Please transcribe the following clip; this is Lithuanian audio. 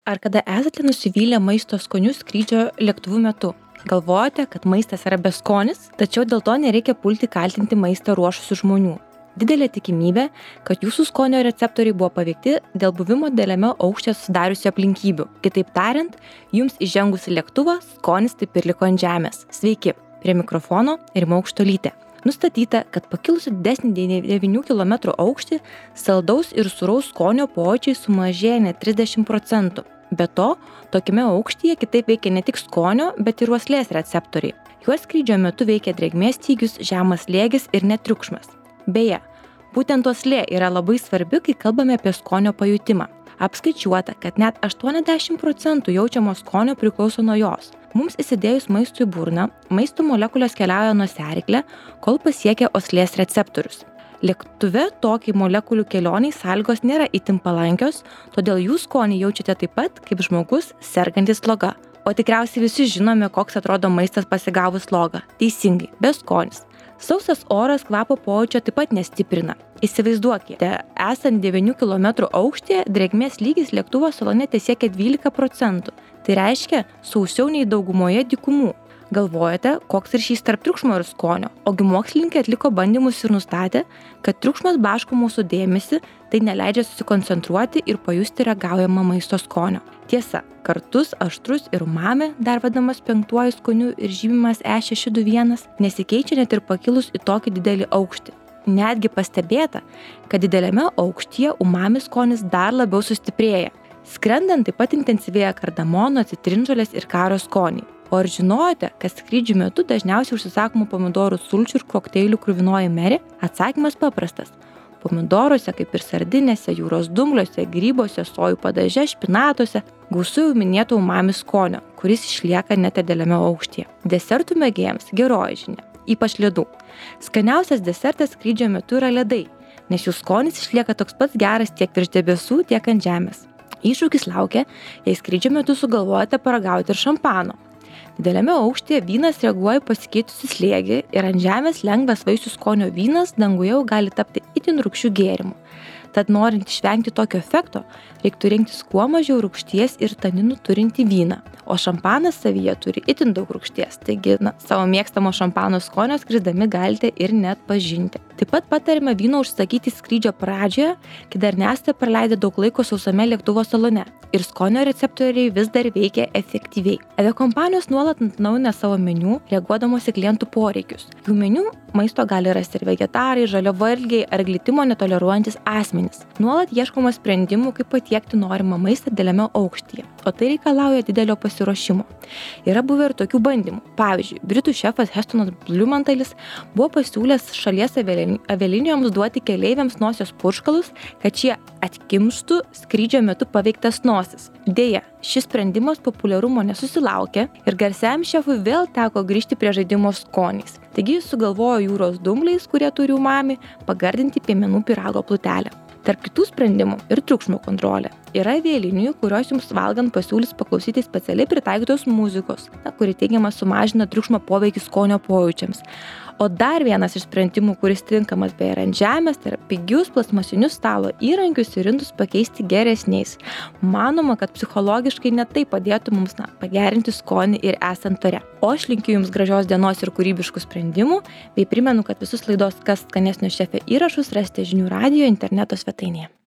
Ar kada esate nusivylę maisto skoniu skrydžio lėktuvu metu? Galvojate, kad maistas yra beskonis, tačiau dėl to nereikia pulti kaltinti maistą ruošusių žmonių. Didelė tikimybė, kad jūsų skonio receptoriai buvo paveikti dėl buvimo dideliame aukšte susidariusių aplinkybių. Kitaip tariant, jums įžengus į lėktuvą, skonis taip ir liko ant žemės. Sveiki, prie mikrofono Rima Aukštuolytė. Nustatyta, kad pakilusi didesnį 9 km aukštį, saldaus ir sūraus skonio pojūčiai sumažėja net 30%. Be to, tokiame aukštyje kitaip veikia ne tik skonio, bet ir uoslės receptoriai. Juos skrydžio metu veikia drėgmės stygius, žemas slėgis ir net triukšmas. Beje, būtent uoslė yra labai svarbi, kai kalbame apie skonio pajutimą. Apskaičiuota, kad net 80% jaučiamo skonio priklauso nuo jos. Mums įsidėjus maistui į burną, maisto molekulės keliauja nosiaryklę, kol pasiekia uoslės receptorius. Lėktuve tokiai molekulių kelioniai sąlygos nėra itin palankios, todėl jūs skonį jaučiate taip pat kaip žmogus sergantis sloga. O tikriausiai visi žinome, koks atrodo maistas pasigavus slogą. Teisingai, beskonis. Sausas oras kvapo pojūčio taip pat nestiprina. Įsivaizduokite, esant 9 km aukštyje, drėgmės lygis lėktuvo salone tesiekia 12%. Tai reiškia sausiau nei daugumoje dykumų. Galvojate, koks ryšys tarp triukšmo ir skonio? Ogi mokslininkai atliko bandymus ir nustatė, kad triukšmas blaško mūsų dėmesį, tai neleidžia susikoncentruoti ir pajusti ragaujamą maisto skonio. Tiesa, kartus, aštrus ir umami, dar vadinamas 5 skoniu ir žymimas E621, nesikeičia net ir pakilus į tokį didelį aukštį. Netgi pastebėta, kad dideliame aukštyje umami skonis dar labiau sustiprėja. Skrendant taip pat intensyvėja kardamono, citrinžolės ir kario skoniai. O ar žinojote, kad skrydžių metu dažniausiai užsisakomų pomidorų sulčių ir kokteilių kruvinoji merė? Atsakymas paprastas. Pomidoruose, kaip ir sardinėse, jūros dumbliuose, grybuose, sojų padaže, špinatuose gausu jau minėto umami skonio, kuris išlieka net dideliame aukštyje. Desertų mėgėjams geroji žinia, ypač ledų. Skaniausias desertas skrydžio metu yra ledai, nes jų skonis išlieka toks pats geras tiek virš debesų, tiek ant žemės. Iššūkis laukia, jei skrydžio metu sugalvojate paragauti ir šampano. Dideliame aukštyje vynas reaguoja pasikeitusi slėgį ir ant žemės lengvas vaisių skonio vynas danguje jau gali tapti itin rūgščių gėrimų. Tad norint išvengti tokio efekto, reiktų rinktis kuo mažiau rūgšties ir taninų turintį vyną. O šampanas savyje turi itin daug rūgšties, taigi savo mėgstamo šampano skonio skrisdami galite ir net pažinti. Taip pat patariama vyno užsakyti skrydžio pradžioje, kai dar nesate praleidę daug laiko sausame lėktuvo salone ir skonio receptoriai vis dar veikia efektyviai. Aviakompanijos nuolat atnaujina savo meniu, reaguodamos į klientų poreikius. Jų meniu maisto gali rasti ir vegetarai, žaliavalgiai ar glitimo netoleruojantis asmenys. Nuolat ieškoma sprendimų, kaip patiekti norimą maistą dideliame aukštyje, o tai reikalauja didelio pasiruošimo. Yra buvę ir tokių bandymų. Pavyzdžiui, britų šefas Hestonas Blumenthalis buvo pasiūlęs šalies avialinijoms duoti keleiviams nosies purškalus, kad šie atkimštų skrydžio metu paveiktas nosis. Deja, šis sprendimas populiarumo nesusilaukė ir garsiam šefui vėl teko grįžti prie žaidimo skoniais. Taigi jis sugalvojo jūros dumbliais, kurie turi umami, pagardinti piemenų pyrago plutelę. Tarp kitų sprendimų ir triukšmo kontrolė. Yra avialinijų, kurios jums valgant pasiūlys paklausyti specialiai pritaikytos muzikos, kuri teigiamai sumažina triukšmo poveikį skonio pojūčiams. O dar vienas iš sprendimų, kuris tinkamas beje ant žemės, tai yra pigius plasmasinius stalo įrankius ir indus pakeisti geresniais. Manoma, kad psichologiškai net tai padėtų mums pagerinti skonį ir esant ore. O aš linkiu jums gražios dienos ir kūrybiškų sprendimų, bei primenu, kad visus laidos Kas skanesnio šefė įrašus rasite žinių radijo interneto svetainėje.